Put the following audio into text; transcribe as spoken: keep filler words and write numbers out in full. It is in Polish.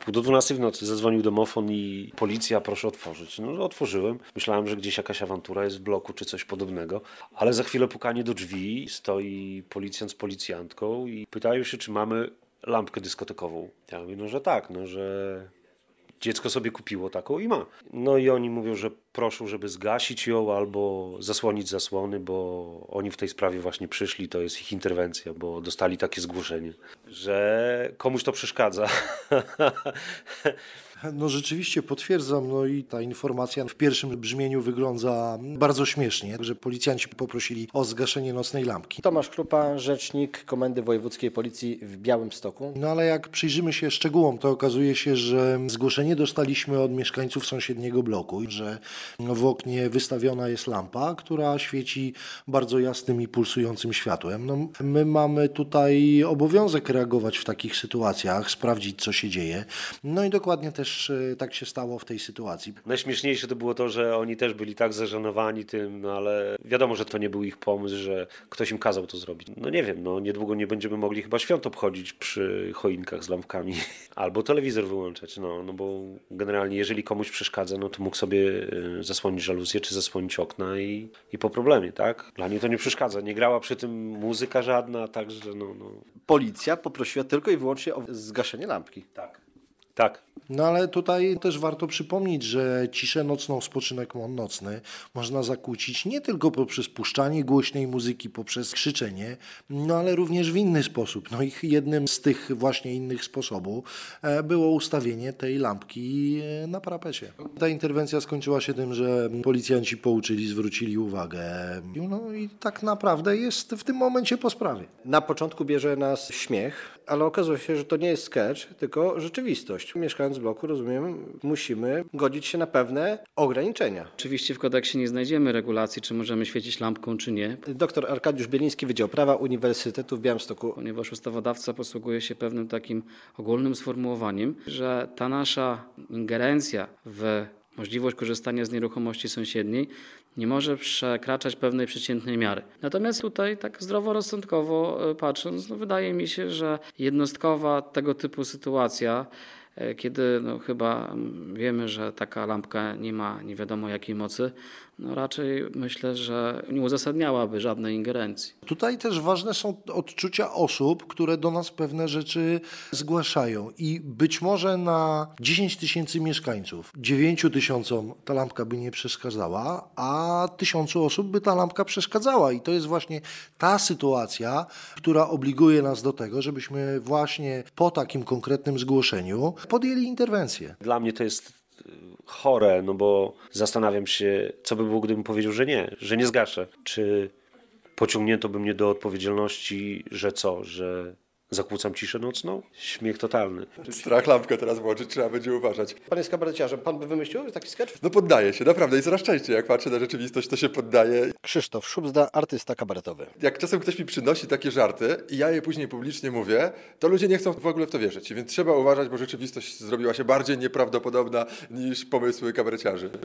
Pół do dwunastej w nocy zadzwonił domofon i policja, proszę otworzyć. No otworzyłem. Myślałem, że gdzieś jakaś awantura jest w bloku czy coś podobnego. Ale za chwilę pukanie do drzwi, stoi policjant z policjantką i pytają się, czy mamy lampkę dyskotekową. Ja mówię, no że tak, no że dziecko sobie kupiło taką i ma. No i oni mówią, że proszą, żeby zgasić ją albo zasłonić zasłony, bo oni w tej sprawie właśnie przyszli, to jest ich interwencja, bo dostali takie zgłoszenie, że komuś to przeszkadza. No rzeczywiście potwierdzam, no i ta informacja w pierwszym brzmieniu wygląda bardzo śmiesznie, że policjanci poprosili o zgaszenie nocnej lampki. Tomasz Krupa, rzecznik Komendy Wojewódzkiej Policji w Białymstoku. No ale jak przyjrzymy się szczegółom, to okazuje się, że zgłoszenie dostaliśmy od mieszkańców sąsiedniego bloku, że w oknie wystawiona jest lampa, która świeci bardzo jasnym i pulsującym światłem. No, my mamy tutaj obowiązek reagować w takich sytuacjach, sprawdzić, co się dzieje. No i dokładnie też tak się stało w tej sytuacji. Najśmieszniejsze to było to, że oni też byli tak zażenowani tym, no ale wiadomo, że to nie był ich pomysł, że ktoś im kazał to zrobić. No nie wiem, no niedługo nie będziemy mogli chyba świąt obchodzić przy choinkach z lampkami. Albo telewizor wyłączać, no, no bo generalnie jeżeli komuś przeszkadza, no to mógł sobie zasłonić żaluzję czy zasłonić okna i, i po problemie, tak? Dla mnie to nie przeszkadza. Nie grała przy tym muzyka żadna, także no... no. Policja poprosiła tylko i wyłącznie o zgaszenie lampki. Tak. Tak. No ale tutaj też warto przypomnieć, że ciszę nocną, spoczynek nocny można zakłócić nie tylko poprzez puszczanie głośnej muzyki, poprzez krzyczenie, no ale również w inny sposób. No i jednym z tych właśnie innych sposobów było ustawienie tej lampki na parapecie. Ta interwencja skończyła się tym, że policjanci pouczyli, zwrócili uwagę. No i tak naprawdę jest w tym momencie po sprawie. Na początku bierze nas śmiech, ale okazuje się, że to nie jest sketch, tylko rzeczywistość. Mieszkając w bloku, rozumiem, musimy godzić się na pewne ograniczenia. Oczywiście w kodeksie nie znajdziemy regulacji, czy możemy świecić lampką, czy nie. Doktor Arkadiusz Bieliński, Wydział Prawa Uniwersytetu w Białymstoku. Ponieważ ustawodawca posługuje się pewnym takim ogólnym sformułowaniem, że ta nasza ingerencja w możliwość korzystania z nieruchomości sąsiedniej nie może przekraczać pewnej przeciętnej miary. Natomiast tutaj tak zdroworozsądkowo patrząc, no wydaje mi się, że jednostkowa tego typu sytuacja, kiedy no chyba wiemy, że taka lampka nie ma nie wiadomo jakiej mocy, no raczej myślę, że nie uzasadniałaby żadnej ingerencji. Tutaj też ważne są odczucia osób, które do nas pewne rzeczy zgłaszają i być może na dziesięć tysięcy mieszkańców, dziewięć tysiącom ta lampka by nie przeszkadzała, a tysiącu osób by ta lampka przeszkadzała i to jest właśnie ta sytuacja, która obliguje nas do tego, żebyśmy właśnie po takim konkretnym zgłoszeniu podjęli interwencję. Dla mnie to jest chore, no bo zastanawiam się, co by było, gdybym powiedział, że nie, że nie zgaszę. Czy pociągnięto by mnie do odpowiedzialności, że co, że zakłócam ciszę nocną? Śmiech totalny. Strach lampkę teraz włączyć, trzeba będzie uważać. Pan jest kabareciarzem, pan by wymyślił taki sketch? No poddaję się, naprawdę i coraz częściej jak patrzę na rzeczywistość, to się poddaję. Krzysztof Szubzda, artysta kabaretowy. Jak czasem ktoś mi przynosi takie żarty i ja je później publicznie mówię, to ludzie nie chcą w ogóle w to wierzyć, więc trzeba uważać, bo rzeczywistość zrobiła się bardziej nieprawdopodobna niż pomysły kabareciarzy.